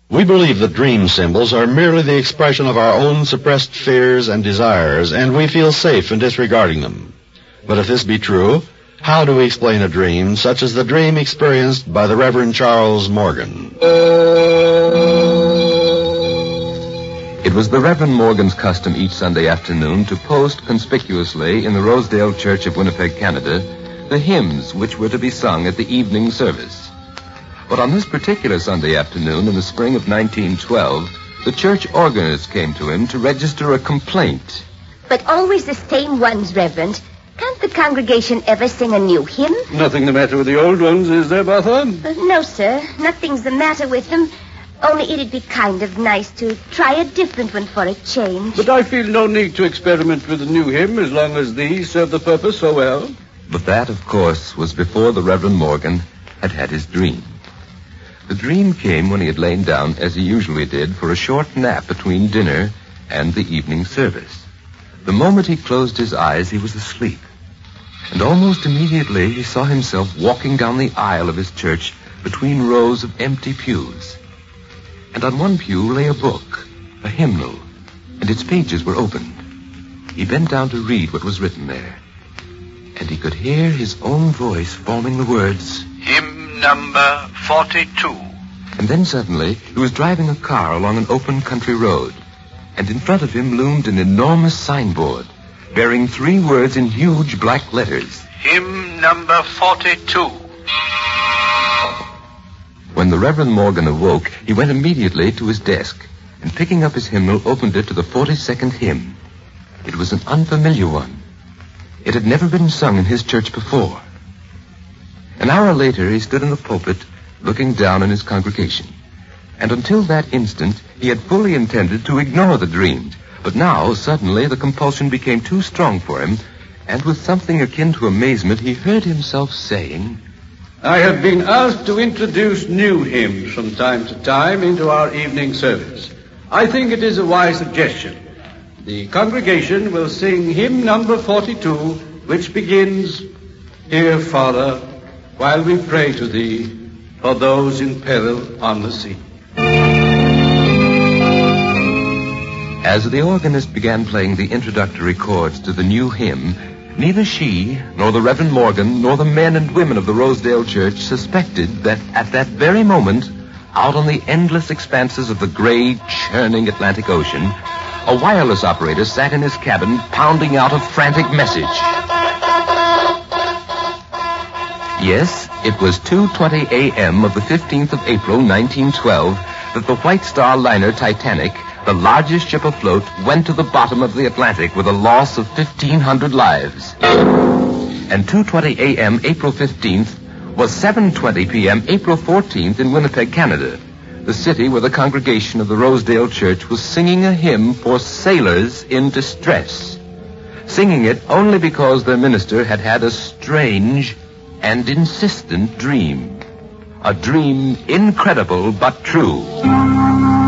We believe that dream symbols are merely the expression of our own suppressed fears and desires, and we feel safe in disregarding them. But if this be true, how do we explain a dream such as the dream experienced by the Reverend Charles Morgan? It was the Reverend Morgan's custom each Sunday afternoon to post conspicuously in the Rosedale Church of Winnipeg, Canada, the hymns which were to be sung at the evening service. But on this particular Sunday afternoon in the spring of 1912, the church organist came to him to register a complaint. But always the same ones, Reverend. Can't the congregation ever sing a new hymn? Nothing the matter with the old ones, is there, Martha? No, sir. Nothing's the matter with them. Only it'd be kind of nice to try a different one for a change. But I feel no need to experiment with a new hymn as long as these serve the purpose so well. But that, of course, was before the Reverend Morgan had had his dream. The dream came when he had lain down, as he usually did, for a short nap between dinner and the evening service. The moment he closed his eyes, he was asleep. And almost immediately he saw himself walking down the aisle of his church between rows of empty pews. And on one pew lay a book, a hymnal, and its pages were opened. He bent down to read what was written there. And he could hear his own voice forming the words, Hymn number 42. And then suddenly he was driving a car along an open country road. And in front of him loomed an enormous signboard bearing 3 words in huge black letters. Hymn number 42. When the Reverend Morgan awoke, he went immediately to his desk and picking up his hymnal, opened it to the 42nd hymn. It was an unfamiliar one. It had never been sung in his church before. An hour later, he stood in the pulpit, looking down on his congregation. And until that instant, he had fully intended to ignore the dream. But now, suddenly, the compulsion became too strong for him, and with something akin to amazement, he heard himself saying, I have been asked to introduce new hymns from time to time into our evening service. I think it is a wise suggestion. The congregation will sing hymn number 42, which begins, Hear, Father, while we pray to Thee for those in peril on the sea. As the organist began playing the introductory chords to the new hymn, neither she, nor the Reverend Morgan, nor the men and women of the Rosedale Church suspected that at that very moment, out on the endless expanses of the gray, churning Atlantic Ocean, a wireless operator sat in his cabin pounding out a frantic message. Yes, it was 2:20 a.m. of the 15th of April, 1912, that the White Star liner Titanic, the largest ship afloat, went to the bottom of the Atlantic with a loss of 1,500 lives. And 2:20 a.m. April 15th was 7:20 p.m. April 14th in Winnipeg, Canada, the city where the congregation of the Rosedale Church was singing a hymn for sailors in distress, singing it only because their minister had had a strange and insistent dream. A dream incredible but true.